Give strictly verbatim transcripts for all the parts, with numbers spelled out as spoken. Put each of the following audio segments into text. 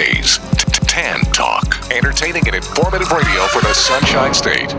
Weekdays, Tan Talk. Entertaining and informative radio for the Sunshine State.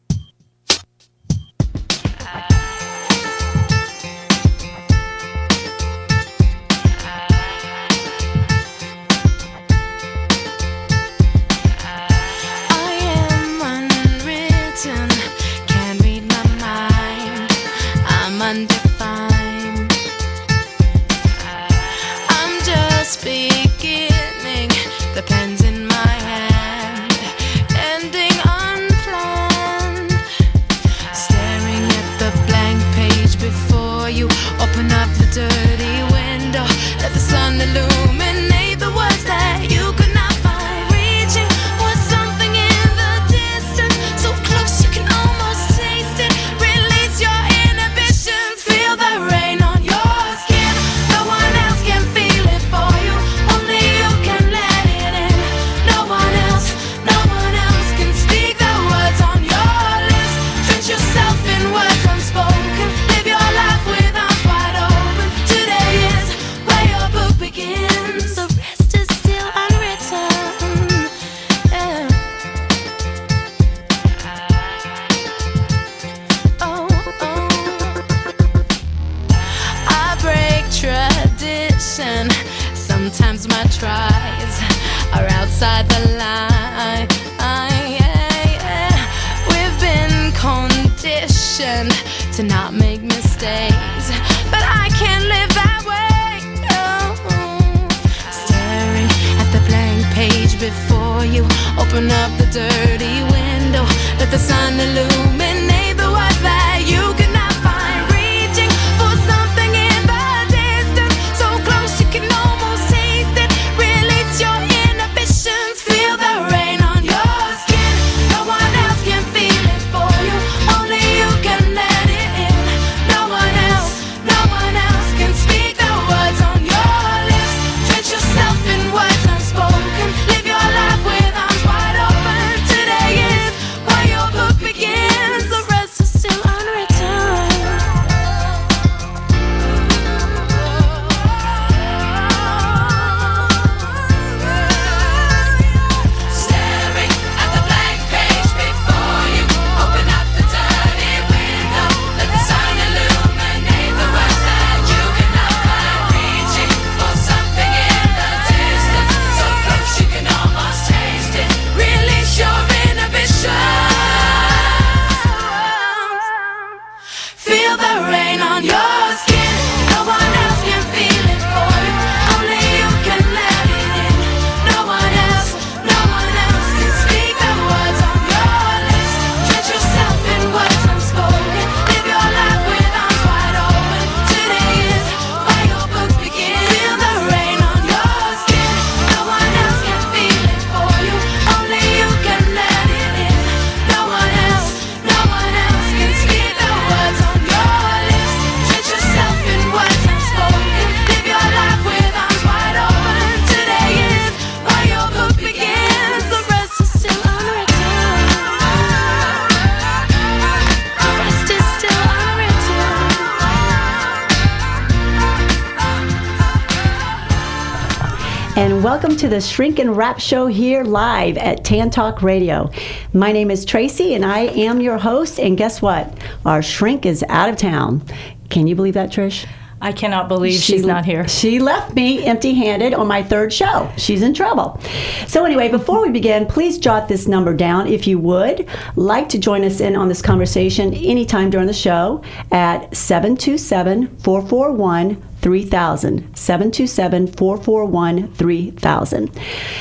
To not make mistakes, but I can't live that way. Oh. Staring at the blank page before you, open up the dirty window, let the sun illuminate the words that you could not find. Reaching for something in the distance, so close you can almost taste it. Release your inhibitions, feel the rain on your skin. No one else can feel it for you, only you can let And welcome to the Shrink and Wrap Show here live at Tan Talk Radio. My name is Tracy and I am your host, and guess what? Our shrink is out of town. Can you believe that, Trish? I cannot believe she, she's not here. She left me empty-handed on my third show. She's in trouble. So anyway, before we begin, please jot this number down if you would like to join us in on this conversation anytime during the show at seven two seven, four four one, three thousand. seven two seven, four four one, three thousand.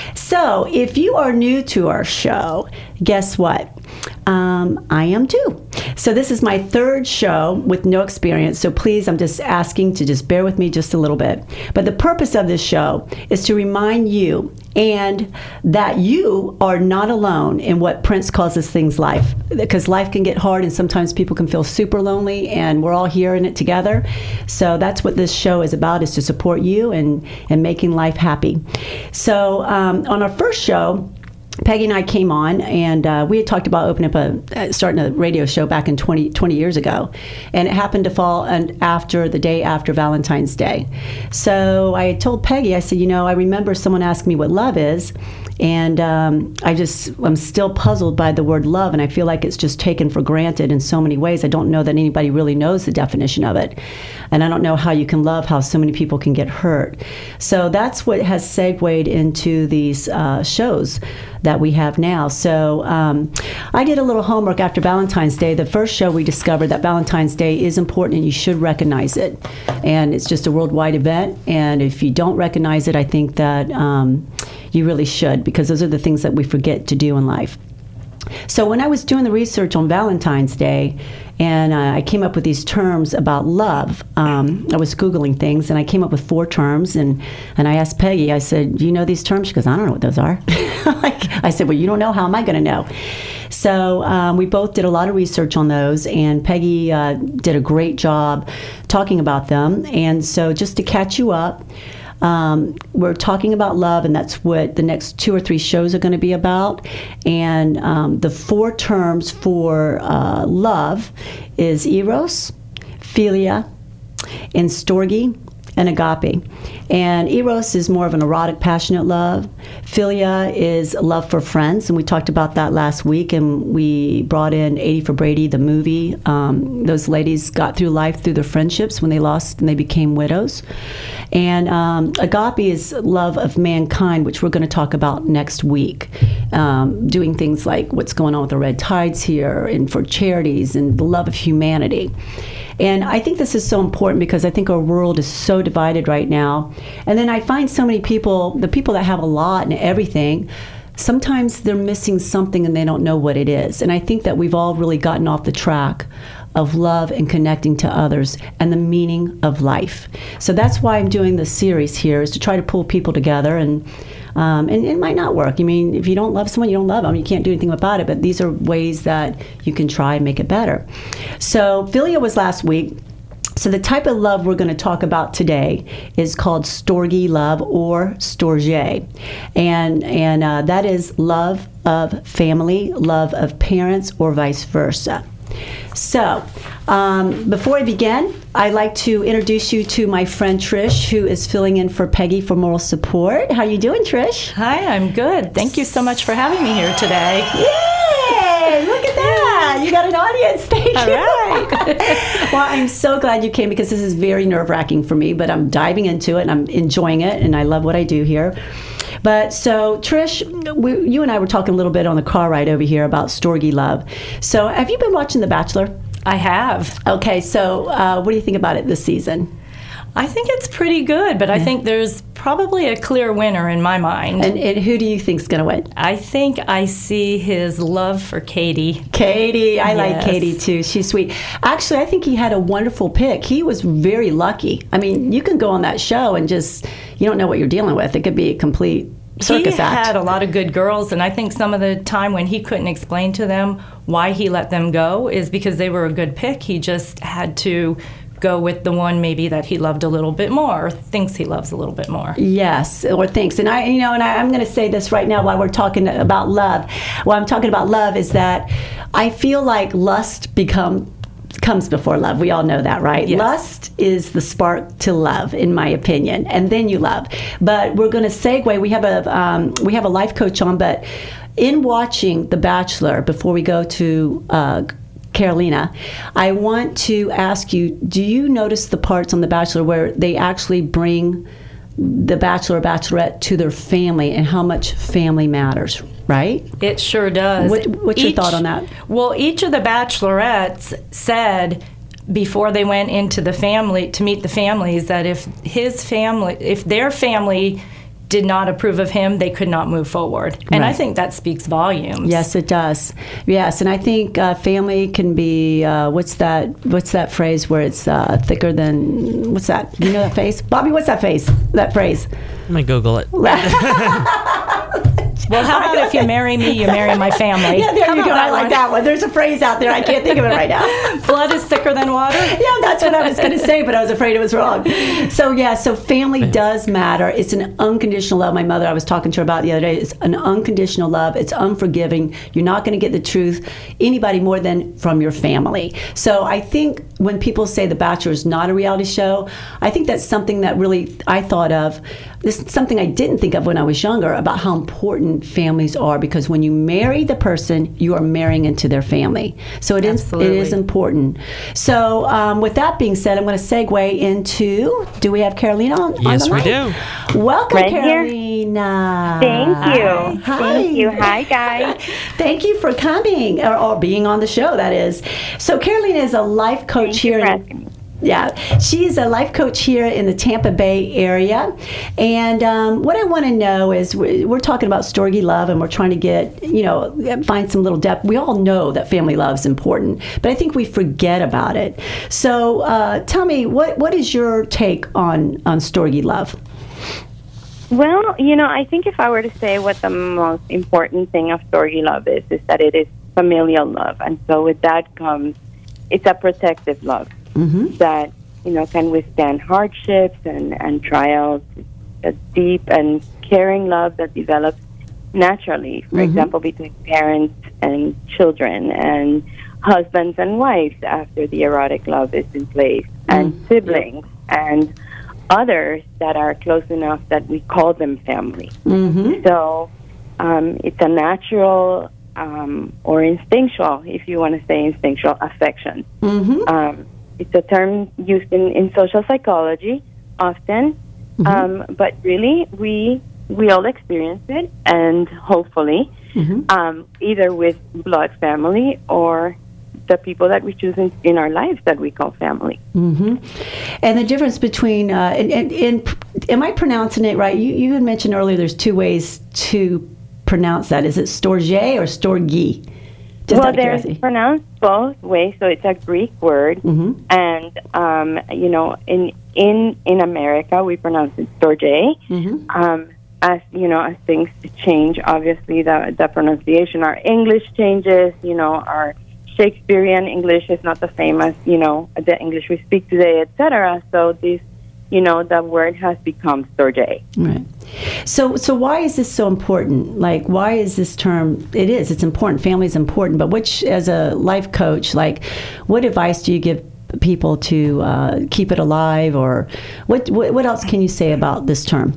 So if you are new to our show, guess what? Um, I am too. So this is my third show with no experience. So please, I'm just asking to just bear with me just a little bit. But the purpose of this show is to remind you and that you are not alone in what Prince calls this thing's life. Because life can get hard and sometimes people can feel super lonely, and we're all here in it together. So that's what this show is about, is to support you and, and making life happy. So um, on our first show, Peggy and I came on, and uh, we had talked about opening up a, uh, starting a radio show back in twenty, twenty years ago. And it happened to fall and after the day after Valentine's Day. So I told Peggy, I said, you know, I remember someone asked me what love is. And um, I just, I'm still puzzled by the word love, and I feel like it's just taken for granted in so many ways. I don't know that anybody really knows the definition of it. And I don't know how you can love how so many people can get hurt. So that's what has segued into these uh, shows that we have now. So um, I did a little homework after Valentine's Day. The first show we discovered that Valentine's Day is important and you should recognize it. And it's just a worldwide event. And if you don't recognize it, I think that um, you really should, because those are the things that we forget to do in life. So when I was doing the research on Valentine's Day, and uh, I came up with these terms about love, um, I was Googling things, and I came up with four terms, and, and I asked Peggy, I said, do you know these terms? She goes, I don't know what those are. like, I said, well, you don't know, how am I going to know? So um, we both did a lot of research on those, and Peggy uh, did a great job talking about them. And so just to catch you up, Um, we're talking about love, and that's what the next two or three shows are going to be about. And um, the four terms for uh, love is eros, philia, and storge, and agape. And eros is more of an erotic, passionate love. Philia is love for friends, and we talked about that last week, and we brought in eighty for Brady, the movie. Um, those ladies got through life through their friendships when they lost and they became widows. And um, agape is love of mankind, which we're going to talk about next week, um, doing things like what's going on with the red tides here, and for charities, and the love of humanity. And I think this is so important because I think our world is so divided right now. And then I find so many people, the people that have a lot and everything, sometimes they're missing something and they don't know what it is. And I think that we've all really gotten off the track of love and connecting to others and the meaning of life. So that's why I'm doing this series here, is to try to pull people together. And um, and it might not work. I mean, if you don't love someone, you don't love them. You can't do anything about it. But these are ways that you can try and make it better. So philia was last week. So the type of love we're going to talk about today is called storge love, or storge. And, and uh, that is love of family, love of parents, or vice versa. So, um, before I begin, I'd like to introduce you to my friend Trish, who is filling in for Peggy for moral support. How you doing, Trish? Hi, I'm good. Thank you so much for having me here today. Yay! Look at that! You got an audience. Thank All you. right. Well, I'm so glad you came, because this is very nerve-wracking for me, but I'm diving into it and I'm enjoying it, and I love what I do here. But so, Trish, we, you and I were talking a little bit on the car ride over here about storge love. So, have you been watching The Bachelor? I have. Okay, so uh, what do you think about it this season? I think it's pretty good, but I think there's probably a clear winner in my mind. And, and who do you think's going to win? I think I see his love for Katie. Katie, I Yes. like Katie too. She's sweet. Actually, I think he had a wonderful pick. He was very lucky. I mean, you can go on that show and just, you don't know what you're dealing with. It could be a complete circus he act. He had a lot of good girls, and I think some of the time when he couldn't explain to them why he let them go is because they were a good pick. He just had to go with the one maybe that he loved a little bit more, or thinks he loves a little bit more. Yes, or thinks. And I, you know, and I, I'm going to say this right now while we're talking about love. While I'm talking about love is that I feel like lust become comes before love. We all know that, right? Yes. Lust is the spark to love, in my opinion, and then you love. But we're going to segue. We have a um, we have a life coach on, but in watching The Bachelor, before we go to uh, Carolina, I want to ask you, do you notice the parts on The Bachelor where they actually bring the bachelor or bachelorette to their family, and how much family matters, right? It sure does. What, what's each, your thought on that? Well, each of the bachelorettes said before they went into the family, to meet the families, that if his family, if their family did not approve of him, they could not move forward. And Right. I think that speaks volumes. Yes, it does. Yes, and I think uh, family can be, uh, what's that What's that phrase where it's uh, thicker than, what's that? You know that phrase? Bobby, what's that phrase? That phrase? I'm going to Google it. Well, how about if you marry me, you marry my family? Yeah, there How you go. about I that like one? that one. There's a phrase out there. I can't think of it right now. Blood is thicker than water? Yeah, that's what I was going to say, but I was afraid it was wrong. So, yeah, so family does matter. It's an unconditional love. My mother, I was talking to her about it the other day. It's an unconditional love. It's unforgiving. You're not going to get the truth anybody more than from your family. So I think when people say The Bachelor is not a reality show, I think that's something that really I thought of. This is something I didn't think of when I was younger about how important families are, because when you marry the person, you are marrying into their family. So it is it is important. So um, with that being said, I'm going to segue into, do we have Carolina on, on Yes, the we line? do. Welcome, Right here. Carolina. Thank you. Hi. Thank you. Hi, guys. Thank you for coming, or, or being on the show, that is. So Carolina is a life coach Thank you here for in asking me. Yeah, she's a life coach here in the Tampa Bay area. And um, what I want to know is we're, we're talking about Storge love, and we're trying to get, you know, find some little depth. We all know that family love is important, but I think we forget about it. So uh, tell me, what what is your take on, on Storge love? Well, you know, I think if I were to say what the most important thing of Storge love is, is that it is familial love. And so with that comes, it's a protective love. Mm-hmm. That, you know, can withstand hardships and, and trials. A deep and caring love that develops naturally, for mm-hmm. example, between parents and children, and husbands and wives after the erotic love is in place, mm-hmm. and siblings and others that are close enough that we call them family. Mm-hmm. So um, it's a natural um, or instinctual, if you want to say instinctual, affection. Mm-hmm. Um, It's a term used in, in social psychology often, mm-hmm. um, but really we we all experience it, and hopefully mm-hmm. um, either with blood family or the people that we choose in, in our lives that we call family. Mm-hmm. And the difference between, uh, and, and, and am I pronouncing it right? You, you had mentioned earlier there's two ways to pronounce that. Is it Storge or Storge? Just well, there's pronounced both ways, so it's a Greek word, mm-hmm. and um, you know, in in in America we pronounce it Storge. Mm-hmm. Um, as you know, as things change, obviously the the pronunciation, our English changes. You know, our Shakespearean English is not the same as you know the English we speak today, et cetera. So this, you know, the word has become Storge. Right. So, so why is this so important? Like, why is this term? It is. It's important. Family is important. But which, as a life coach, like, what advice do you give people to uh, keep it alive, or what, what? What else can you say about this term?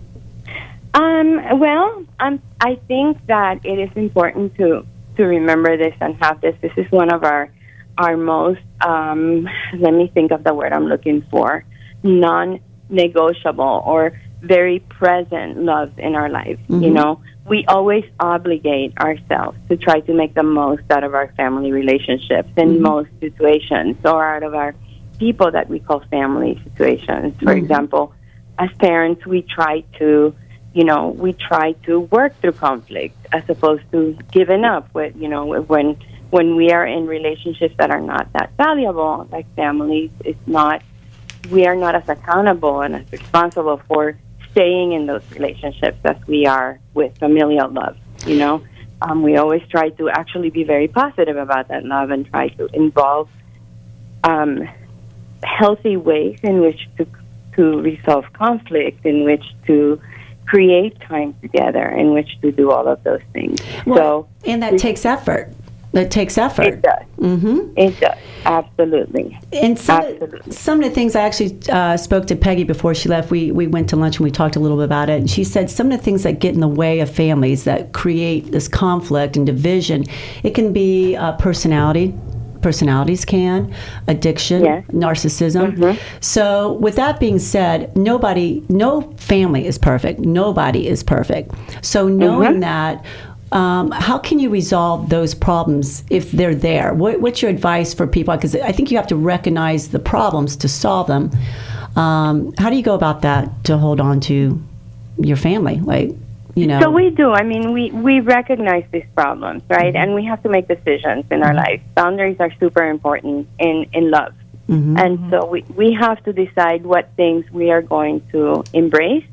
Um. Well, um, I think that it is important to to remember this and have this. This is one of our our most. Um, let me think of the word I'm looking for. Non-negotiable or very present love in our lives. Mm-hmm. You know, we always obligate ourselves to try to make the most out of our family relationships in mm-hmm. most situations, or out of our people that we call family situations. For mm-hmm. example, as parents, we try to, you know, we try to work through conflict as opposed to giving up. With, you know, when when we are in relationships that are not that valuable, like families, it's not. We are not as accountable and as responsible for staying in those relationships as we are with familial love. You know, um, we always try to actually be very positive about that love and try to involve um, healthy ways in which to to resolve conflict, in which to create time together, in which to do all of those things. Well, so, and that takes effort. That takes effort. It does. Mm-hmm. It does. Absolutely. And some, Absolutely. Of, some of the things I actually uh, spoke to Peggy before she left. We we went to lunch and we talked a little bit about it. And she said some of the things that get in the way of families that create this conflict and division, it can be uh, personality. Personalities can, addiction, yes. narcissism. Mm-hmm. So with that being said, nobody, no family is perfect. Nobody is perfect. So knowing mm-hmm. that, Um, how can you resolve those problems if they're there? What, what's your advice for people? Because I think you have to recognize the problems to solve them. Um, how do you go about that to hold on to your family? Like, you know. So we do. I mean, we, we recognize these problems, right? Mm-hmm. And we have to make decisions in our life. Boundaries are super important in, in love. Mm-hmm. And so we, we have to decide what things we are going to embrace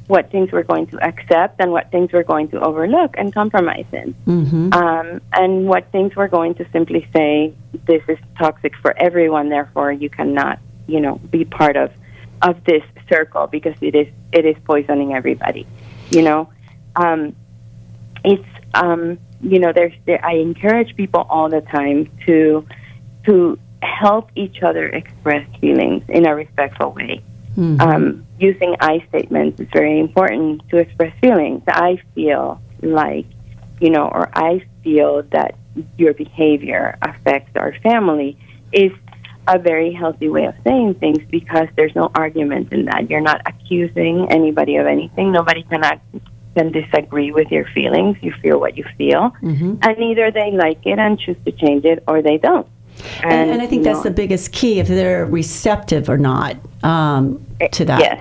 what things we're going to accept and what things we're going to overlook and compromise in. Mm-hmm. Um, and what things we're going to simply say, this is toxic for everyone, therefore you cannot, you know, be part of, of this circle because it is it is poisoning everybody, you know. Um, it's, um, you know, there's, there, I encourage people all the time to to help each other express feelings in a respectful way. Mm-hmm. Um, using I statements is very important to express feelings. I feel like, you know, or I feel that your behavior affects our family is a very healthy way of saying things because there's no argument in that. You're not accusing anybody of anything. Nobody can, act, can disagree with your feelings. You feel what you feel. Mm-hmm. And either they like it and choose to change it or they don't. And, and, and I think that's know, the biggest key, if they're receptive or not um, to that. Yes.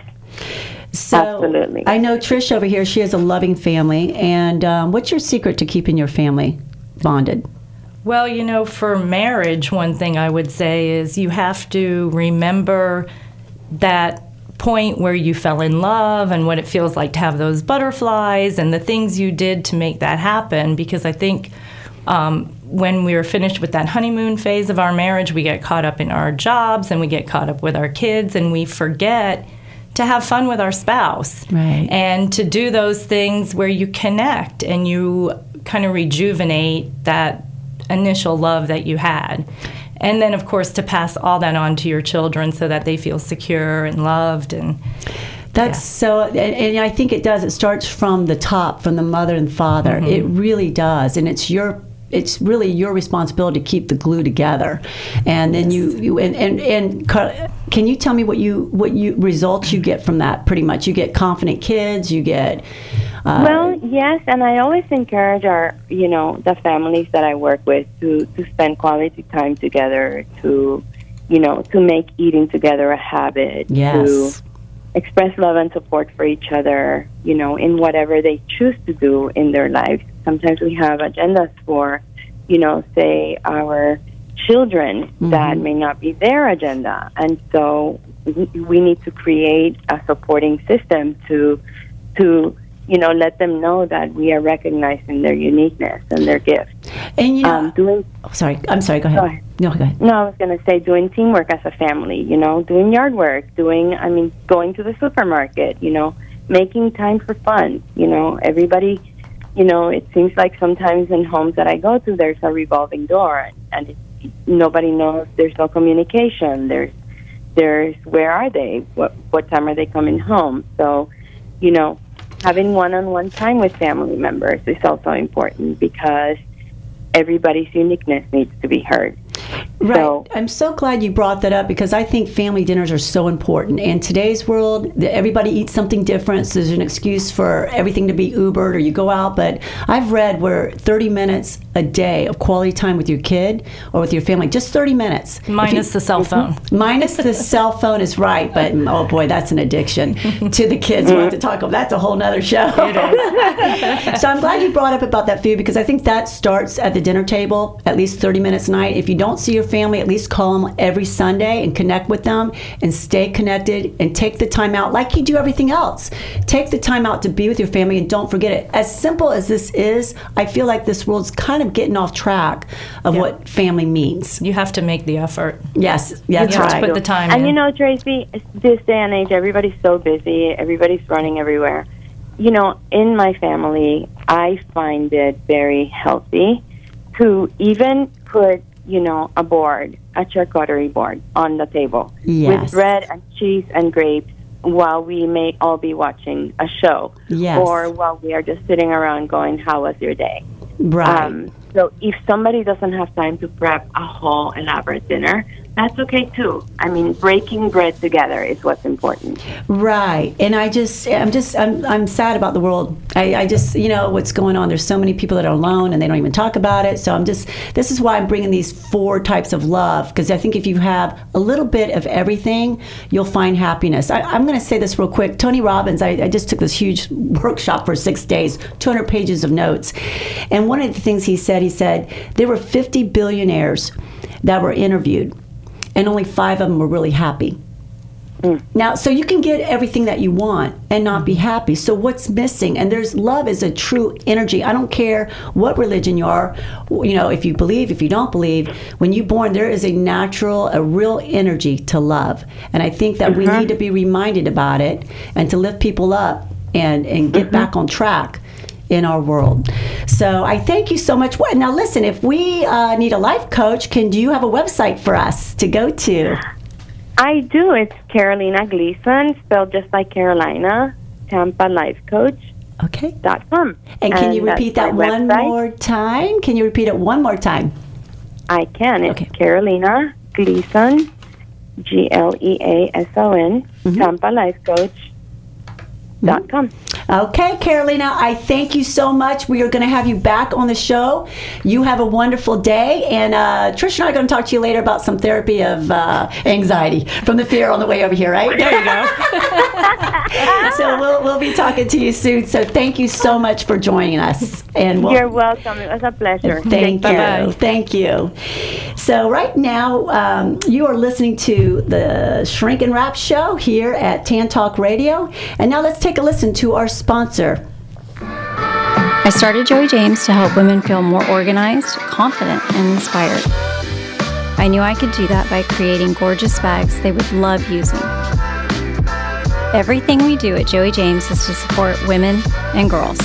So absolutely. I know Trish over here, she has a loving family. And um, what's your secret to keeping your family bonded? Well, you know, for marriage, one thing I would say is you have to remember that point where you fell in love and what it feels like to have those butterflies and the things you did to make that happen. Because I think um, when we were finished with that honeymoon phase of our marriage, we get caught up in our jobs and we get caught up with our kids and we forget to have fun with our spouse. Right. And to do those things where you connect and you kind of rejuvenate that initial love that you had. And then, of course, to pass all that on to your children so that they feel secure and loved. And that's yeah. so, and, and I think it does. It starts from the top, from the mother and father. Mm-hmm. It really does. And it's your it's really your responsibility to keep the glue together. And then yes. you, you and, and, and can you tell me what you what you results you get from that? Pretty much, you get confident kids. You get uh, well, yes, and I always encourage our, you know, the families that I work with to to spend quality time together, to, you know, to make eating together a habit, yes. to express love and support for each other, you know, in whatever they choose to do in their lives. Sometimes we have agendas for, you know, say our children mm-hmm. that may not be their agenda. And so we need to create a supporting system to, to you know, let them know that we are recognizing their uniqueness and their gifts. And, you know, um, doing, oh, sorry, I'm sorry, go ahead. Go ahead. No, go ahead. No, I was going to say doing teamwork as a family, you know, doing yard work, doing, I mean, going to the supermarket, you know, making time for fun, you know, everybody, you know, it seems like sometimes in homes that I go to, there's a revolving door, and, and it, nobody knows, there's no communication, there's, there's, where are they, what, what time are they coming home? So, you know, having one-on-one time with family members is also important because everybody's uniqueness needs to be heard. Right. So, I'm so glad you brought that up because I think family dinners are so important. In today's world, everybody eats something different, so there's an excuse for everything to be Ubered or you go out. But I've read where thirty minutes a day of quality time with your kid or with your family, just thirty minutes. Minus you, the cell phone. Minus the cell phone is right, but oh boy, that's an addiction to the kids. We'll have to talk about that's a whole nother show. It is. So I'm glad you brought up about that food because I think that starts at the dinner table, at least thirty minutes a night. If you don't see your family, at least call them every Sunday and connect with them and stay connected and take the time out like you do everything else. Take the time out to be with your family and don't forget it. As simple as this is, I feel like this world's kind of getting off track of yeah. what family means. You have to make the effort. Yes, that's you have right. to put the time and in. You know, Tracy, this day and age, everybody's so busy. Everybody's running everywhere. You know, in my family, I find it very healthy to even put, you know, a board, a charcuterie board on the table yes. with bread and cheese and grapes while we may all be watching a show yes. or while we are just sitting around going, how was your day? Right. Um, so if somebody doesn't have time to prep a whole elaborate dinner, that's okay too. I mean, breaking bread together is what's important. Right. And I just, I'm just, I'm, I'm sad about the world. I, I just, you know, what's going on. There's so many people that are alone and they don't even talk about it. So I'm just, this is why I'm bringing these four types of love. Because I think if you have a little bit of everything, you'll find happiness. I, I'm going to say this real quick. Tony Robbins, I, I just took this huge workshop for six days, two hundred pages of notes. And one of the things he said, he said, there were fifty billionaires that were interviewed. And only five of them were really happy. Now, so you can get everything that you want and not be happy. So what's missing? And there's love is a true energy. I don't care what religion you are, you know, if you believe, if you don't believe, when you're born, there is a natural, a real energy to love. And I think that we need to be reminded about it and to lift people up and, and get back on track in our world. So I thank you so much. Now listen, if we uh, need a life coach, can do you have a website for us to go to? I do. It's Carolina Gleason, spelled just like Carolina, Tampa Life Coach. Okay. Dot com. And can you repeat that one website. more time? Can you repeat it one more time? I can. It's Okay. Carolina Gleason, G L E A S O N, Mm-hmm. Tampa Life Coach. Dot com. Okay, Carolina, I thank you so much. We are going to have you back on the show. You have a wonderful day. And uh, Trish and I are going to talk to you later about some therapy of uh, anxiety from the fear on the way over here, right? There you go. So we'll, we'll be talking to you soon. So thank you so much for joining us. And we'll, You're welcome. It was a pleasure. Thank you. Bye-bye. Thank you. So right now, um, you are listening to the Shrink and Wrap Show here at Tan Talk Radio. And now let's take a listen to our sponsor. I started Joey James to help women feel more organized, confident, and inspired. I knew I could do that by creating gorgeous bags they would love using. Everything we do at Joey James is to support women and girls.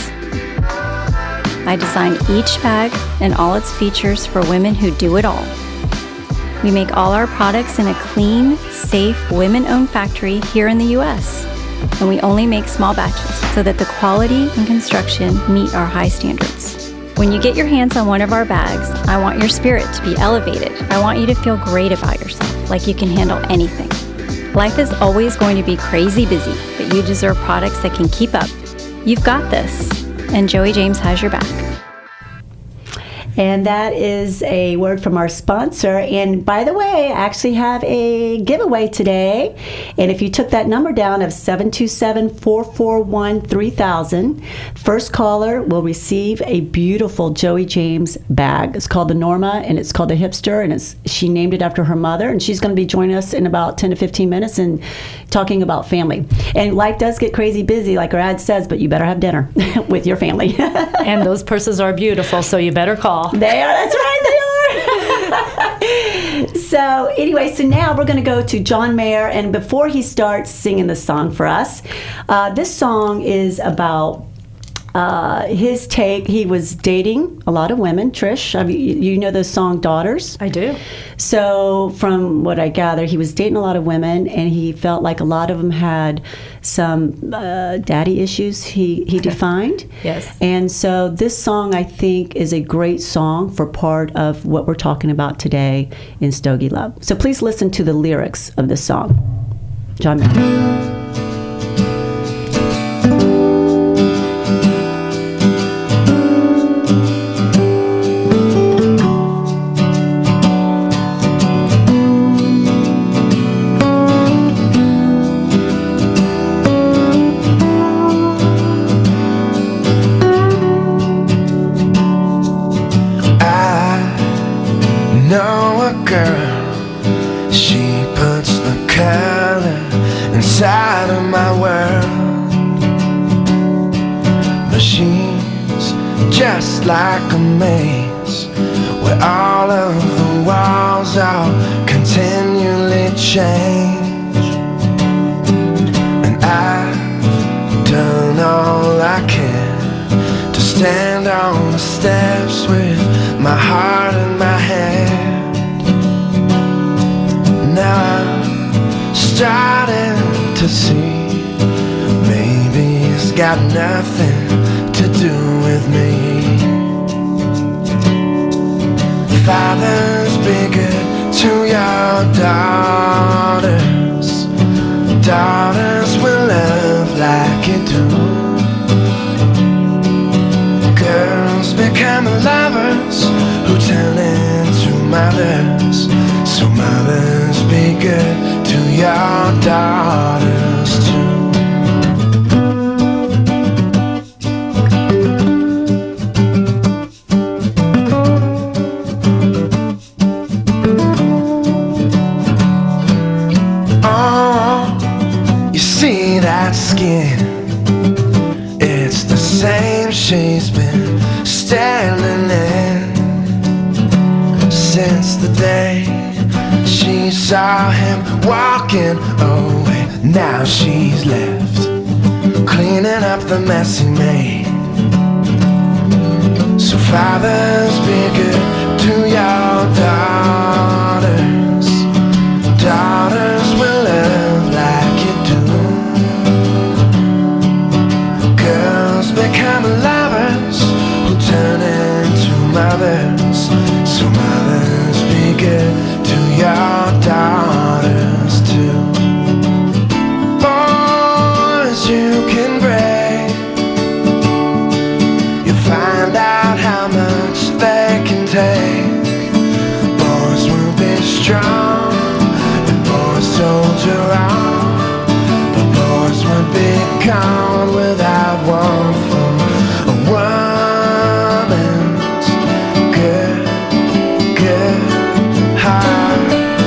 I designed each bag and all its features for women who do it all. We make all our products in a clean, safe, women-owned factory here in the U S, and we only make small batches so that the quality and construction meet our high standards. When you get your hands on one of our bags, I want your spirit to be elevated. I want you to feel great about yourself, like you can handle anything. Life is always going to be crazy busy, but you deserve products that can keep up. You've got this, and Joey James has your back. And that is a word from our sponsor. And by the way, I actually have a giveaway today. And if you took that number down of seven two seven, four four one, three thousand, first caller will receive a beautiful Joey James bag. It's called the Norma, and it's called the Hipster, and it's she named it after her mother. And she's going to be joining us in about ten to fifteen minutes and talking about family. And life does get crazy busy, like our ad says, but you better have dinner with your family. And those purses are beautiful, so you better call. They are, that's right, they are. So anyway, so now we're going to go to John Mayer, and before he starts singing the song for us, uh, this song is about uh, his take. He was dating a lot of women. Trish, I mean, you know the song Daughters? I do. So from what I gather, he was dating a lot of women, and he felt like a lot of them had some uh, daddy issues, he, he defined. Yes. And so this song, I think, is a great song for part of what we're talking about today in Stogie Love. So please listen to the lyrics of this song. John Mayer. Inside of my world, but she's just like a maze where all of the walls are continually change. And I've done all I can to stand on the steps with my heart in my hand. Now I'm starting to see maybe it's got nothing to do with me. Fathers, be good to your daughters. Daughters will love like you do. Girls become lovers who turn into mothers. So mothers, be good to your daughters too. Oh, seems she's been standing there since the day she saw him walking away. Now she's left cleaning up the mess he made. So fathers, be good to your daughters. Daughters will love like you do. Girls become lovers who turn into mothers. So mothers, be good to your daughters too. Boys you can break, you find out how much they can take. Boys will be strong and boys soldier on, but boys would be gone without one from a woman's good, good heart.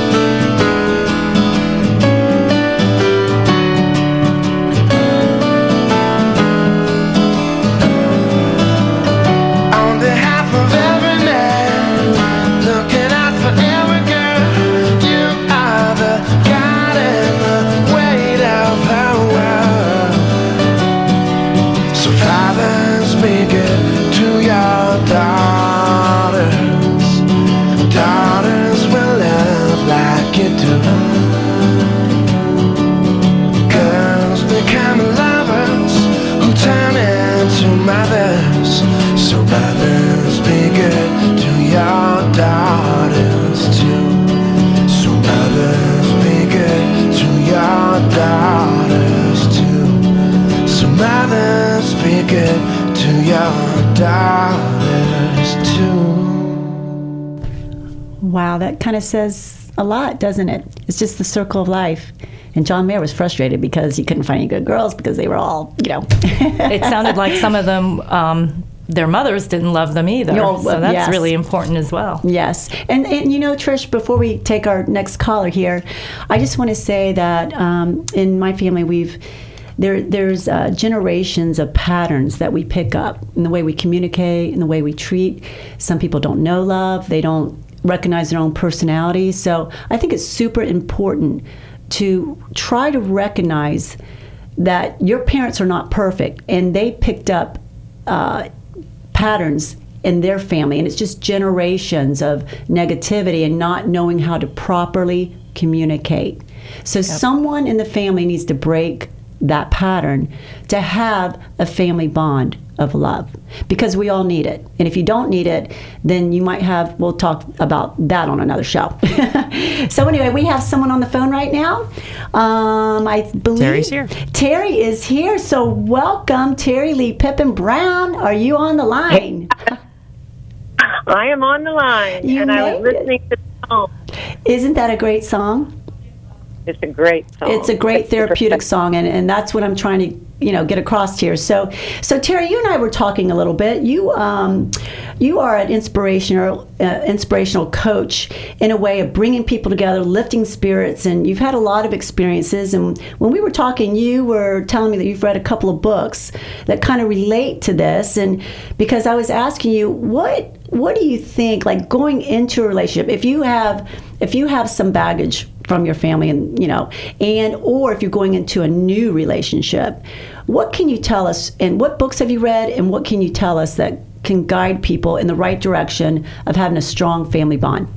On behalf of every man, looking out for every girl, you are the God and the weight of her world. So fathers, be good to your daughters. Daughters will love like you do. Girls become lovers who turn into mothers. So mothers, be good to your daughters too. So mothers, be good to your daughters too. So mothers, be good to your daughters too. Wow, that kind of says a lot, doesn't it? It's just the circle of life. And John Mayer was frustrated because he couldn't find any good girls because they were all, you know. It sounded like some of them, um, their mothers didn't love them either. No, so that's yes. really important as well. Yes. And, and, you know, Trish, before we take our next caller here, I just want to say that um, in my family, we've there there's uh, generations of patterns that we pick up in the way we communicate, in the way we treat. Some people don't know love. They don't recognize their own personality. So I think it's super important to try to recognize that your parents are not perfect and they picked up uh, patterns in their family, and it's just generations of negativity and not knowing how to properly communicate. So yep. Someone in the family needs to break that pattern to have a family bond of love, because we all need it. And if you don't need it, then you might have, we'll talk about that on another show. So anyway, we have someone on the phone right now. Um, I believe Terry's here. Terry is here. So welcome, Terry Lee Pippin Brown. Are you on the line? I am on the line, You and I was made it. listening to the song. Isn't that a great song? It's a great song. It's a great therapeutic song, and, and that's what I'm trying to, you know, get across here. So, so Terry, you and I were talking a little bit. You, um, you are an inspirational, uh, inspirational coach in a way of bringing people together, lifting spirits, and you've had a lot of experiences. And when we were talking, you were telling me that you've read a couple of books that kind of relate to this. And because I was asking you, what, what do you think, like going into a relationship, if you have, if you have some baggage from your family, and you know, and or if you're going into a new relationship, what can you tell us, and what books have you read, and what can you tell us that can guide people in the right direction of having a strong family bond?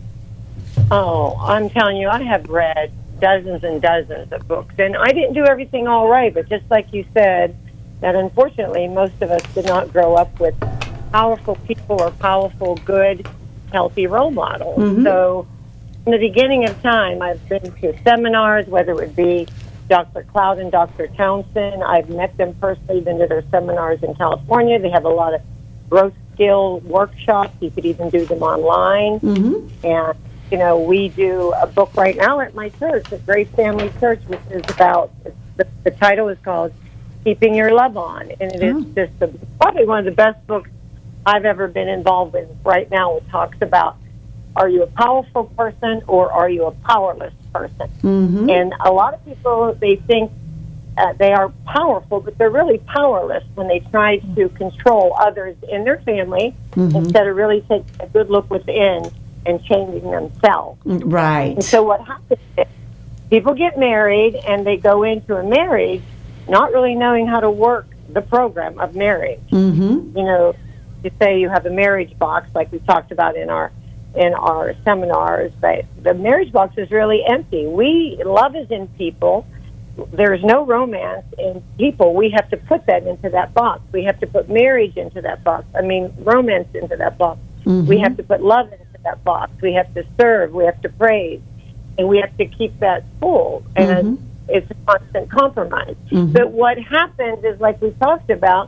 Oh, I'm telling you, I have read dozens and dozens of books, and I didn't do everything all right, but just like you said, that unfortunately most of us did not grow up with powerful people or powerful, good, healthy role models. Mm-hmm. So in the beginning of time, I've been to seminars, whether it would be Doctor Cloud and Doctor Townsend. I've met them personally, been to their seminars in California. They have a lot of growth skill workshops. You could even do them online. Mm-hmm. And, you know, we do a book right now at my church, at Grace Family Church, which is about, the, the title is called Keeping Your Love On. And it oh. is just a, probably one of the best books I've ever been involved with right now. It talks about, are you a powerful person or are you a powerless person? Mm-hmm. And a lot of people, they think uh, they are powerful, but they're really powerless when they try to control others in their family Mm-hmm. instead of really taking a good look within and changing themselves. Right. And so what happens is people get married and they go into a marriage not really knowing how to work the program of marriage. Mm-hmm. You know, you say you have a marriage box like we talked about in our in our seminars, but the marriage box is really empty. We love is in people. There's no romance in people. We have to put that into that box. We have to put marriage into that box. I mean, romance into that box. Mm-hmm. We have to put love into that box. We have to serve. We have to praise. And we have to keep that full. And Mm-hmm. it's a constant compromise. Mm-hmm. But what happens is, like we talked about,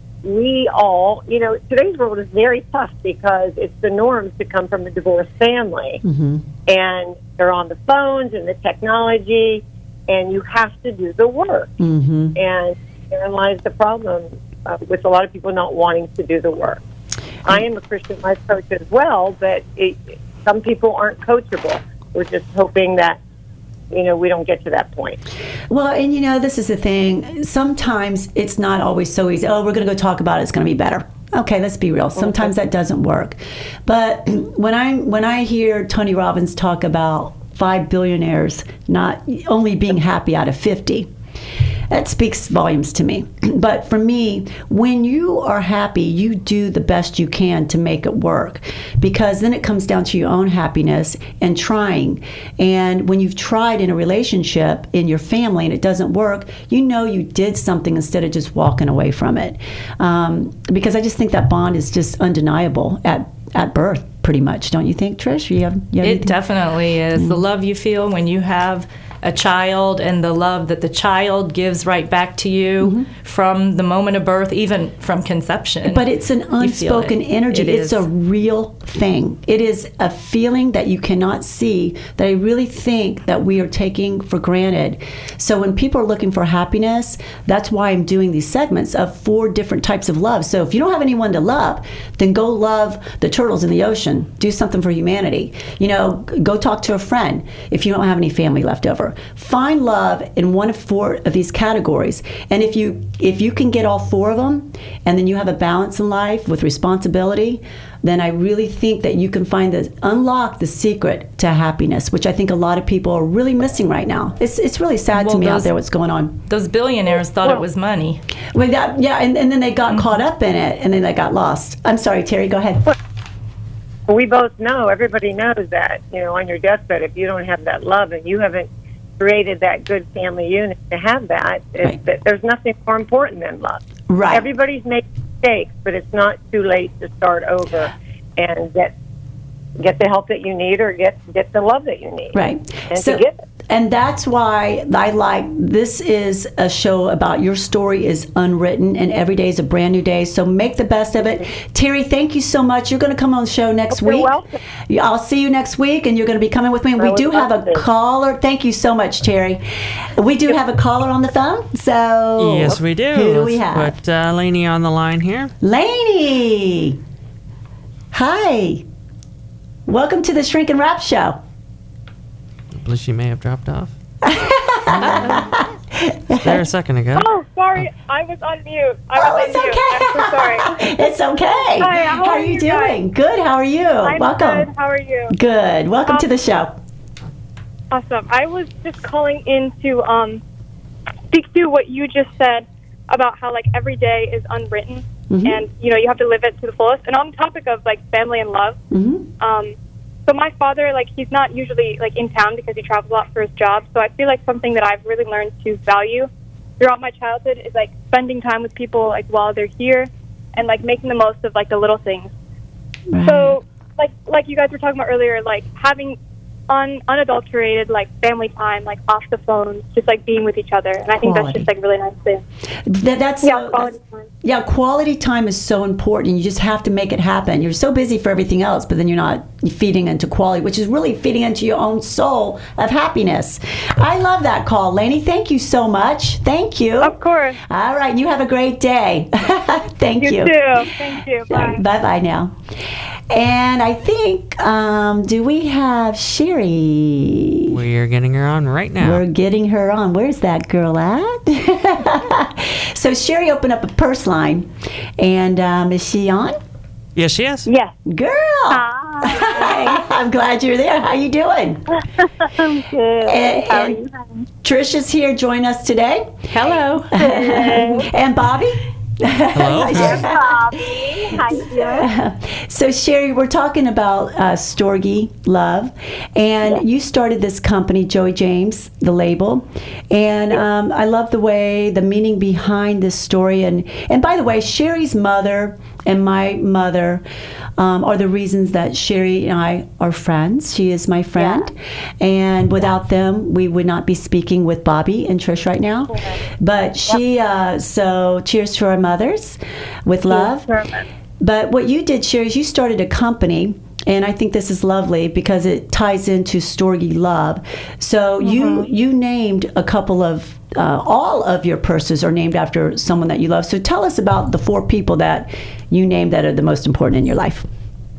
we all, you know, today's world is very tough because it's the norm to come from a divorced family. Mm-hmm. And they're on the phones and the technology, and you have to do the work. Mm-hmm. And therein lies the problem uh, with a lot of people not wanting to do the work. I am a Christian life coach as well, but it, some people aren't coachable. We're just hoping that, you know, we don't get to that point. Well, and you know, this is the thing. Sometimes it's not always so easy. Oh, we're going to go talk about it. It's going to be better. Okay, let's be real. Sometimes that doesn't work. But when I when I hear Tony Robbins talk about five billionaires not only being happy out of fifty, that speaks volumes to me. But for me, when you are happy, you do the best you can to make it work, because then it comes down to your own happiness and trying. And when you've tried in a relationship, in your family, and it doesn't work, you know you did something instead of just walking away from it. Um, because I just think that bond is just undeniable at, at birth, pretty much. Don't you think, Trish? You have, you have It anything? definitely is. Mm-hmm. The love you feel when you have a child, and the love that the child gives right back to you Mm-hmm. from the moment of birth, even from conception. But it's an You feel unspoken it. energy. It It's is. a real thing. It is a feeling that you cannot see, that I really think that we are taking for granted. So when people are looking for happiness, that's why I'm doing these segments of four different types of love. So if you don't have anyone to love, then go love the turtles in the ocean. Do something for humanity. You know, go talk to a friend if you don't have any family left over. Find love in one of four of these categories. And if you if you can get all four of them, and then you have a balance in life with responsibility, then I really think that you can find the unlock the secret to happiness, which I think a lot of people are really missing right now. It's it's really sad to Well, me out those- there what's going on. Those billionaires thought it was money. Well, that, yeah, and, and then they got caught up in it, and then they got lost. I'm sorry, Terry, go ahead. We both know, everybody knows that, you know, on your deathbed, if you don't have that love and you haven't created that good family unit to have that, it's, Right. that there's nothing more important than love. Right. Everybody's making mistakes, but it's not too late to start over and get get the help that you need, or get get the love that you need. Right. And So, to get it. and that's why I like, this is a show about your story is unwritten, and every day is a brand new day. So make the best of it. Terry, thank you so much. You're going to come on the show next You're week. welcome. Yeah, I'll see you next week, and you're going to be coming with me. And I we would do have love a to. caller. Thank you so much, Terry. We do have a caller on the phone. So Yes, we do. Who do we Let's have? Put uh, Lainey on the line here. Lainey. Hi. Welcome to the Shrink and Wrap Show. I believe she may have dropped off. There a second ago. Oh, sorry, I was on mute. I Oh, was it's on mute. okay. I'm so sorry. It's okay. Hi, how are are you you doing? Good. How are you? I'm Welcome. good. How are you? Good. Welcome Um, to the show. Awesome. I was just calling in to um, speak to what you just said about how like every day is unwritten, Mhm. and you know you have to live it to the fullest. And on the topic of like family and love, hmm um, so my father, like he's not usually like in town because he travels a lot for his job. So I feel like something that I've really learned to value throughout my childhood is like spending time with people like while they're here, and like making the most of like the little things. Right. So, like like you guys were talking about earlier, like having un, unadulterated like family time, like off the phone, just like being with each other, and I think Quality. that's just like a really nice thing. That, that's Yeah, so, quality that's- time. yeah, quality time is so important. You just have to make it happen. You're so busy for everything else, but then you're not feeding into quality, which is really feeding into your own soul of happiness. I love that call, Lainey. Thank you so much. Thank you. Of course. All right, you have a great day. Thank you. You too. Thank you. Bye. Bye bye now. And I think, um, do we have Sherry? We're getting her on right now. We're getting her on. Where's that girl at? So Sherry opened up a purse line, and um, is she on? Yes, she is. Yes. Girl. Hi. I'm glad you're there. How you doing? I'm good. And, How are and you? Trisha's here joining us today. Hello. And Bobby. Hello. Bobby. How you doing? So Sherry, we're talking about uh, Storge Love, and you started this company, Joey James, the label, and um, I love the way the meaning behind this story. And and by the way, Sherry's mother and my mother um, are the reasons that Sherry and I are friends. She is my friend, and without them, we would not be speaking with Bobby and Trish right now. But she, uh, so cheers to our mothers with love. But what you did, Sherry, is you started a company, and I think this is lovely because it ties into Storge Love. So Mm-hmm. you you named a couple of, uh, all of your purses are named after someone that you love. So tell us about the four people that you named that are the most important in your life.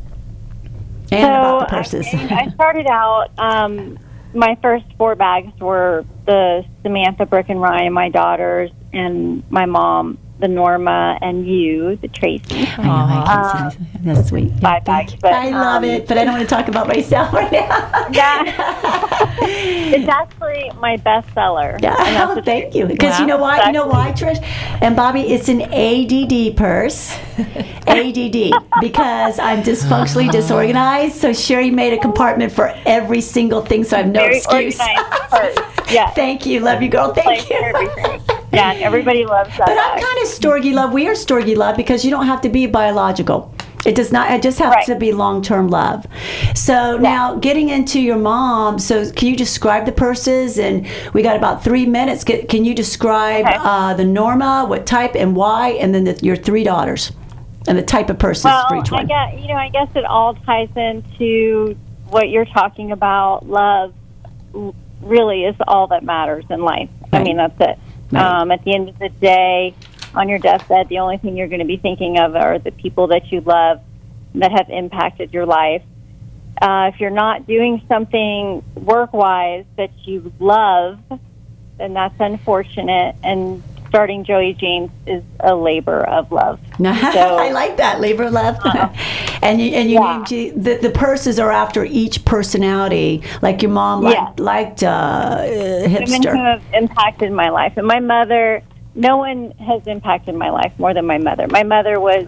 And so about the purses. I, I started out, um, my first four bags were the Samantha, Brooke, and Ryan, my daughters, and my mom, the Norma, and you, the Tracy. I know, I can't say anything. That's sweet. Yeah, Five thank bags, you. but, I love um, it, but I don't want to talk about myself right now. Yeah. It's actually my bestseller. And that's Yeah, the thank truth. you. Because you know why? You know why, Trish and Bobby? It's an A D D purse. A D D. Because I'm dysfunctionally disorganized. So Sherry made a compartment for every single thing, so I have no Very excuse. organized purse. Yeah. Thank you. Love you, girl. Thank Place you. for everything. Yeah, and everybody loves that. But I'm bag. kind of Storge Love. We are Storge Love because you don't have to be biological. It does not. It just has Right. to be long-term love. So now, getting into your mom. So can you describe the purses? And we got about three minutes. Can can you describe Okay. uh, the Norma, what type and why, and then the, your three daughters, and the type of purses Well, for each I one? guess, you know, I guess it all ties into what you're talking about. Love l- really is all that matters in life. I Right. mean, that's it. Right. Um, at the end of the day, on your deathbed, the only thing you're going to be thinking of are the people that you love that have impacted your life. Uh, if you're not doing something work-wise that you love, then that's unfortunate. And starting Joey James is a labor of love. I like that, labor of love. and you and you Yeah. named you, the the purses are after each personality. Like your mom liked, Yeah. liked uh, Women hipster. who have impacted my life. And my mother, no one has impacted my life more than my mother. My mother was,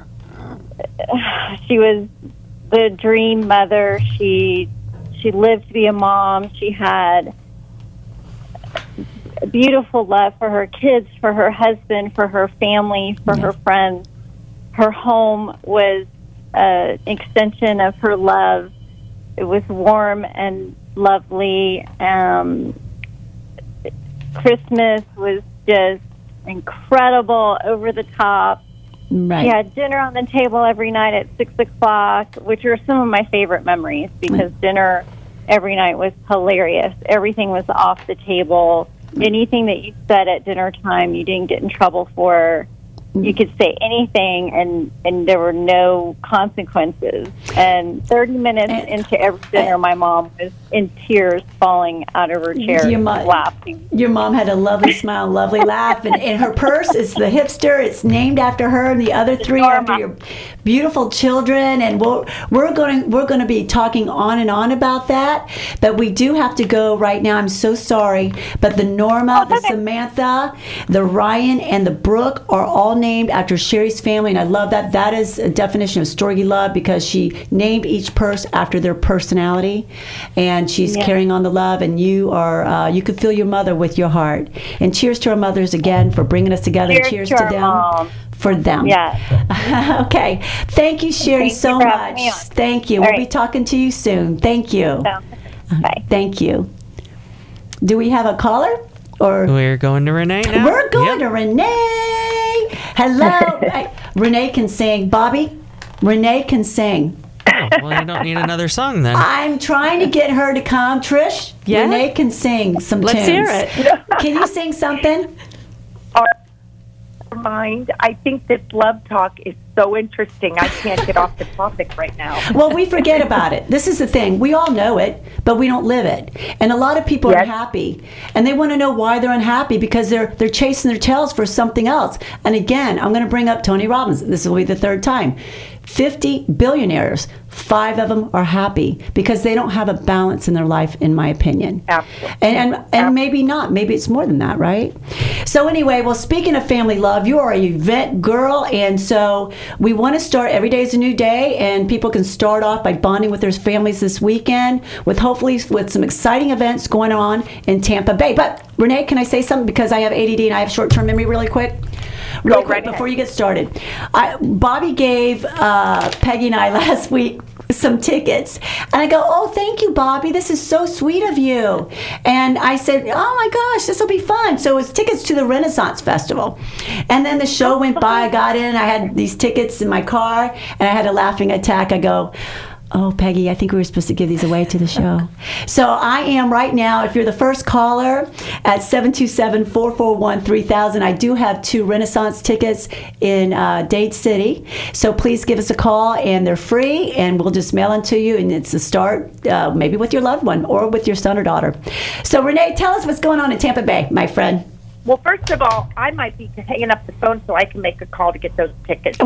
she was the dream mother. She, she lived to be a mom. She had a beautiful love for her kids, for her husband, for her family, for her friends. Her home was an extension of her love. It was warm and lovely. Um, Christmas was just incredible, over the top. Right. She had dinner on the table every night at six o'clock, which are some of my favorite memories because dinner every night was hilarious. Everything was off the table. Anything that you said at dinner time, you didn't get in trouble for. You could say anything, and, and there were no consequences. And thirty minutes And- into every dinner, my mom was in tears, falling out of her chair, Your mo- laughing. Your mom had a lovely smile, lovely laugh, and, and her purse is the hipster. It's named after her, and the other three Norma. after your beautiful children. And we'll, we're going we're going to be talking on and on about that. But we do have to go right now. I'm so sorry, but the Norma, the Samantha, the Ryan, and the Brooke are all named after Sherry's family, and I love that. That is a definition of Storge Love because she named each purse after their personality, and she's Yeah. carrying on the love. And you are uh, you could feel your mother with your heart. And cheers to our mothers again for bringing us together. Cheers Cheers to to our them mom. for them. Yeah. Okay. Thank you, Sherry, Thank you so for having much. me on. Thank you. All we'll right. be talking to you soon. Thank you. So, bye. Thank you. Do we have a caller? Or We're going to Renee now. we're going Yep. to Renee. Hello. I- Renee can sing. Bobby, Renee can sing. Oh, well, you don't need another song then. I'm trying to get her to come. Trish, Yeah? Renee can sing some Let's tunes. hear it. Can you sing something? Mind, I think that Love Talk is so interesting. I can't get off the topic right now. Well, we forget about it. This is the thing. We all know it, but we don't live it. And a lot of people Yes. are unhappy, and they want to know why they're unhappy because they're they're chasing their tails for something else. And again, I'm going to bring up Tony Robbins. This will be the third time. fifty billionaires, five of them are happy because they don't have a balance in their life, in my opinion. Absolutely. And and, and maybe not. Maybe it's more than that, right? So anyway, well, speaking of family love, you are an event girl, and so we want to start. Every day is a new day, and people can start off by bonding with their families this weekend with hopefully with some exciting events going on in Tampa Bay. But Renee, can I say something because I have A D D and I have short-term memory really quick? Really Go quick right ahead. before you get started. I, Bobby gave uh, Peggy and I last week some tickets. And I go, oh, thank you, Bobby. This is so sweet of you. And I said, oh, my gosh, this will be fun. So it was tickets to the Renaissance Festival. And then the show went by. I got in. I had these tickets in my car. And I had a laughing attack. I go, oh, Peggy, I think we were supposed to give these away to the show. So I am right now, if you're the first caller at seven two seven, four four one, three thousand, I do have two Renaissance tickets in uh, Dade City. So please give us a call, and they're free, and we'll just mail them to you, and it's a start uh, maybe with your loved one or with your son or daughter. So Renee, tell us what's going on in Tampa Bay, my friend. Well, first of all, I might be hanging up the phone so I can make a call to get those tickets.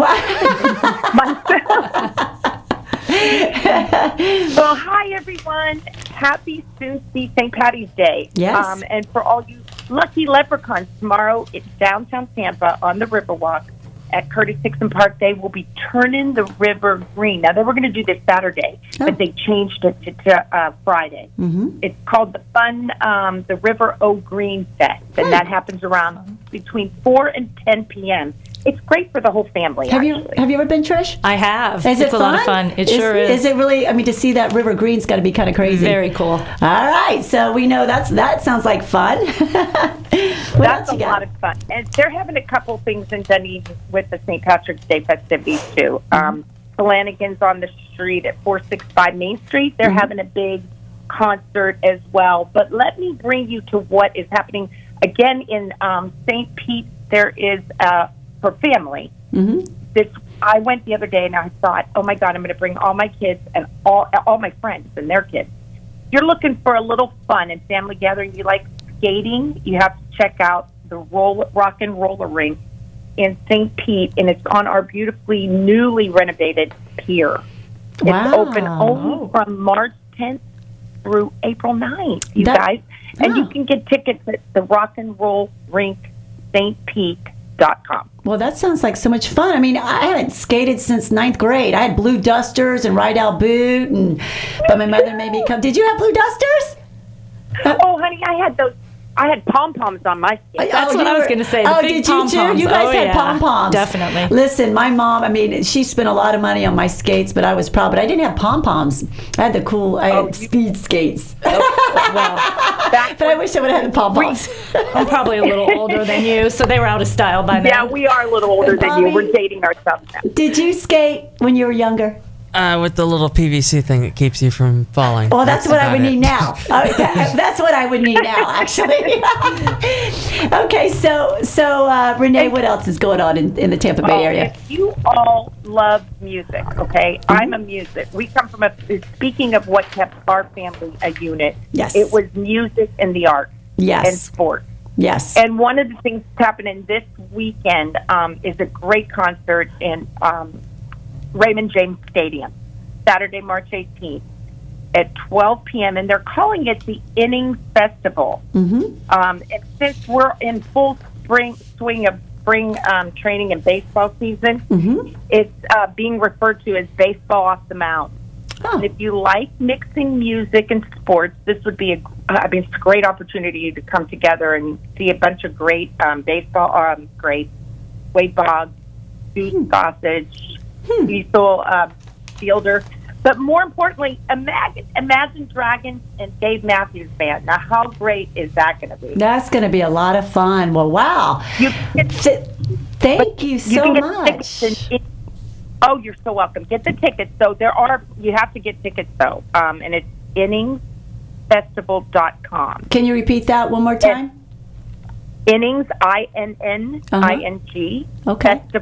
Well, hi, everyone. Happy soon-to-be Saint Patty's Day. Yes. Um, and for all you lucky leprechauns, tomorrow it's downtown Tampa on the Riverwalk at Curtis Hickson Park. They will be turning the river green. Now, they were going to do this Saturday, Oh. but they changed it to, to uh, Friday. Mm-hmm. It's called the Fun, um, the River O Green Fest, and that happens around between four and ten p.m. It's great for the whole family, Have actually. you have you ever been, Trish? I have. Is it's it a lot of fun. It sure is. Is it really? I mean, to see that river green's got to be kind of crazy. Very cool. All right, so we know that's that sounds like fun. What That's else a you got? lot of fun. And they're having a couple things in Dunedin with the Saint Patrick's Day festivities, too. Mm-hmm. Um, Flanagan's on the street at four sixty-five Main Street. They're Mm-hmm. having a big concert as well. But let me bring you to what is happening. Again, in um, Saint Pete, there is, uh, for family, Mm-hmm. this I went the other day and I thought, oh my God, I'm going to bring all my kids and all all my friends and their kids. You're looking for a little fun and family gathering. You like skating? You have to check out the roll, rock and roller rink in Saint Pete, and it's on our beautifully newly renovated pier. Wow. It's open only from March tenth through April ninth, you That- guys. And wow. you can get tickets at the Rock and Roll Rink Saint Pete dot com. Well, that sounds like so much fun. I mean, I haven't skated since ninth grade. I had blue dusters and ride-out boot, and but my mother made me come. Did you have blue dusters? Oh, honey, I had those. I had pom poms on my skates. That's Oh, what you I was were- going to say. The oh, big did you too? pom-poms. You guys Oh, had yeah. pom poms. Definitely. Listen, my mom. I mean, she spent a lot of money on my skates, but I was proud. But I didn't have pom poms. I had the cool. I Oh, had speed skates. Well, But I wish I would have had the pom poms. I'm probably a little older than you, so they were out of style by then. Yeah, we are a little older than you. Bobby? We're dating ourselves now. Did you skate when you were younger? Uh, with the little P V C thing that keeps you from falling. Well, that's, what I about would it. need now. Oh, that- that's what I would need now, actually. Okay, so so uh, Renee, what else is going on in, in the Tampa Bay Oh, area? if you all love music, okay? I'm a music. We come from a. Speaking of what kept our family a unit, Yes. it was music and the arts Yes. and sports. Yes. And one of the things that's happening this weekend um, is a great concert in um, Raymond James Stadium, Saturday, March eighteenth at twelve p.m. And they're calling it the Innings Festival. Mm-hmm. Um, and since we're in full spring swing of spring um, training and baseball season, Mm-hmm. it's uh, being referred to as baseball off the mound. Oh. And if you like mixing music and sports, this would be a, I mean, it's a great opportunity to come together and see a bunch of great um, baseball, um, great Wade Boggs, Sue Hmm. Sausage, Cecil uh, Fielder. But more importantly, imagine, imagine Dragons and Dave Matthews Band. Now, how great is that going to be? That's going to be a lot of fun. Well, wow. You can, Th- Thank you you so can get much. tickets in, oh, you're so welcome. Get the tickets. So there are, you have to get tickets though, um, and it's innings festival dot com. Can you repeat that one more time? Innings, I N N I N G, Okay. festival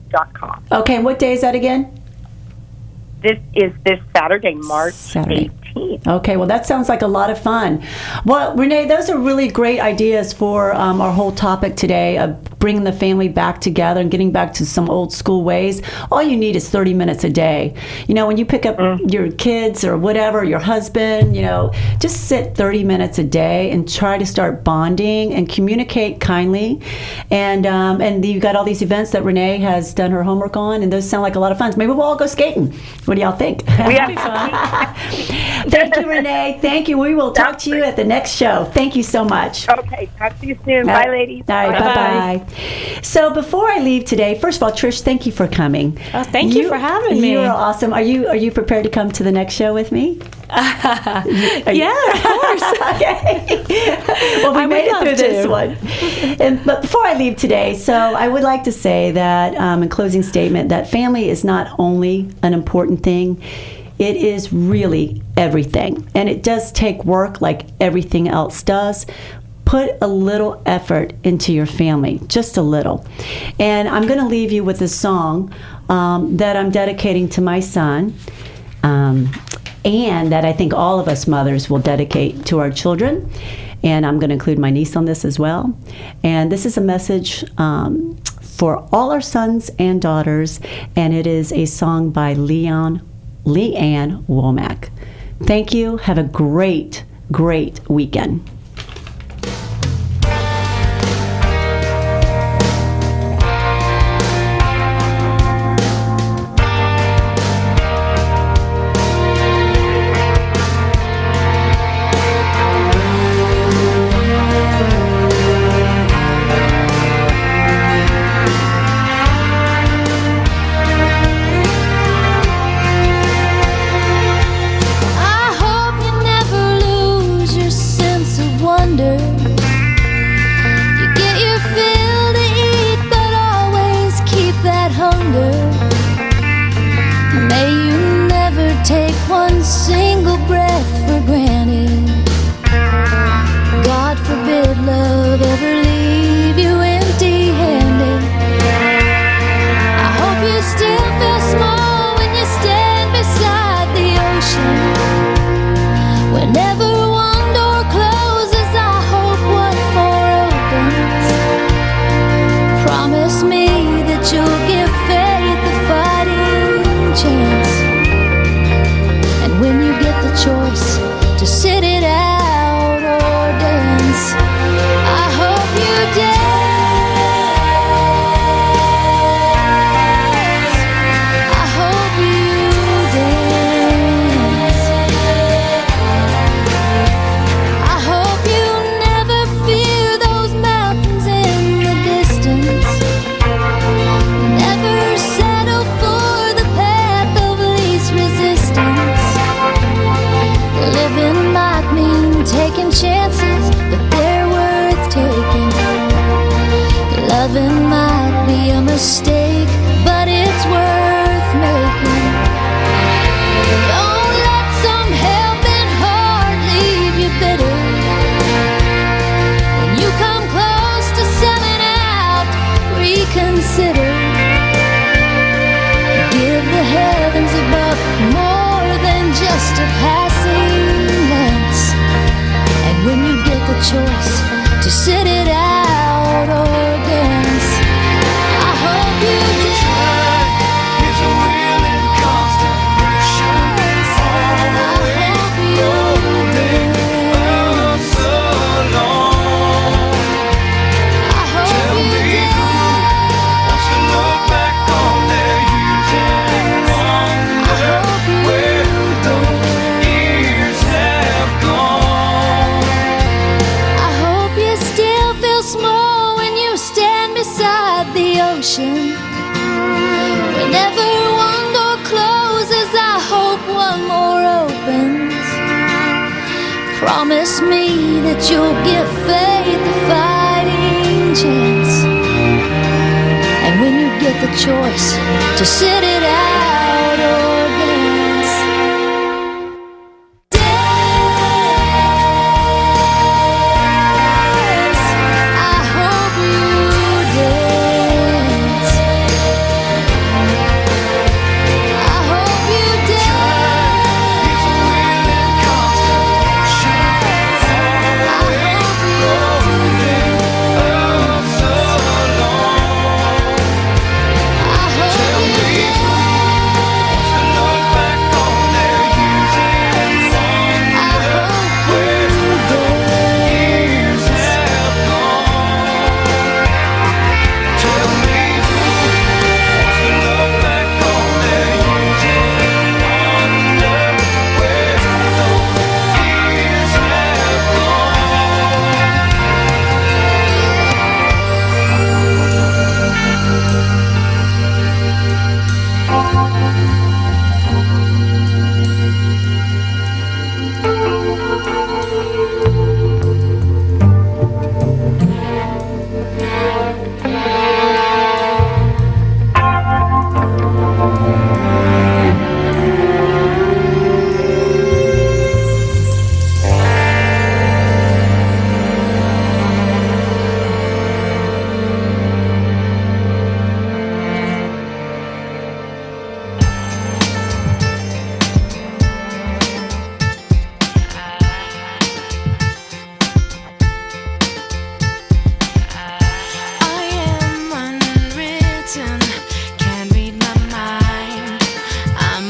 dot com. Okay, and what day is that again? This is this Saturday, March Saturday. eighteenth. Okay, well, that sounds like a lot of fun. Well, Renee, those are really great ideas for um, our whole topic today of bringing the family back together and getting back to some old school ways. All you need is thirty minutes a day. You know, when you pick up mm. your kids or whatever, your husband, you know, just sit thirty minutes a day and try to start bonding and communicate kindly. And um, and you got all these events that Renee has done her homework on, and those sound like a lot of fun. So maybe we'll all go skating. What do y'all think? We have fun. Thank you, Renee. Thank you. We will talk That's to you at the next show. Thank you so much. Okay, talk to you soon. Bye, uh, ladies. All right, bye-bye. Bye. So before I leave today, first of all, Trish, thank you for coming. Oh, thank you, you for having me. You are awesome. Are you are you prepared to come to the next show with me? Uh, yeah, of course. Okay. Well, we I made it through to. this one. And, but before I leave today, so I would like to say that um, in closing statement, that family is not only an important thing, it is really everything. And it does take work like everything else does. Put a little effort into your family, just a little. And I'm going to leave you with a song um, that I'm dedicating to my son, um, and that I think all of us mothers will dedicate to our children. And I'm going to include my niece on this as well. And this is a message um, for all our sons and daughters, and it is a song by Leon Leanne Womack. Thank you. Have a great, great weekend. Promise me that you'll give faith a fighting chance. And when you get the choice to sit it out or dance, dance. I hope you dance.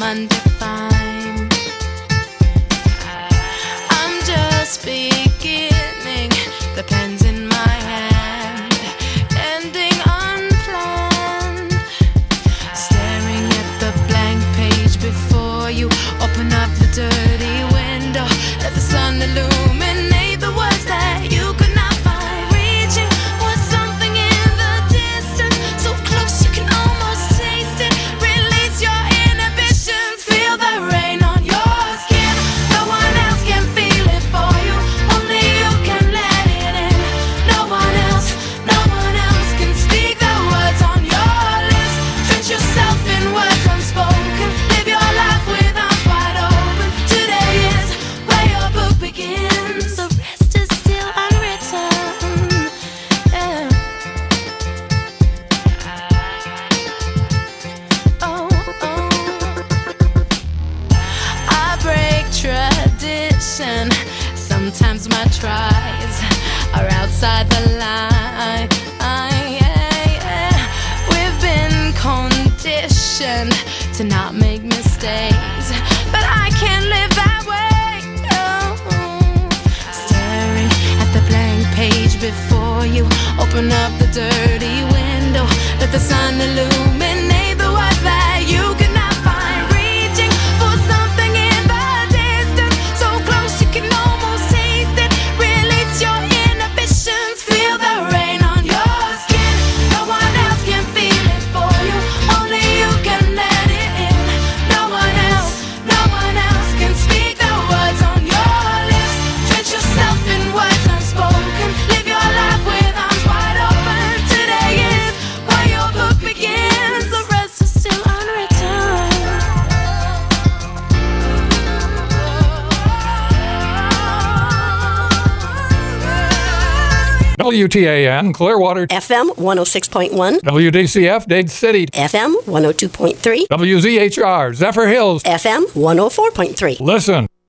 undefined. I'm just beginning, the pen's in my hand, ending unplanned. Staring at the blank page before you, open up the dirty window, let the sun illuminate the words that you could not find. Reaching for something in the distance, so close you can almost taste it. Release your inhibitions, feel the rain on your skin. No one else can feel it for you, only you can let it in. No one else, no one else can speak the words on your lips. Drench yourself in words unspoken, live your life with arms wide open. Today is where your book begins, the rest is still unwritten. Yeah. Oh, oh. I break tradition. Sometimes my tries are outside the line. Yeah, yeah. We've been conditioned to not make mistakes, but I can't live that way. Oh. Staring at the blank page before you, open up the dirty window, let the sun illuminate the words that you could not find. Reaching for something in the distance, so close you can almost taste it. Release your inhibitions, feel the rain on your skin. No one else can feel it for you, only you can let it in. No one else, no one else can speak the words on your lips. Drench yourself in words unspoken, live your life with arms wide open. Today is where your book begins, the rest is still unwritten. W T A N, Clearwater. F M one oh six point one. W D C F, Dade City. F M one oh two point three. W Z H R, Zephyr Hills. F M one oh four point three. Listen.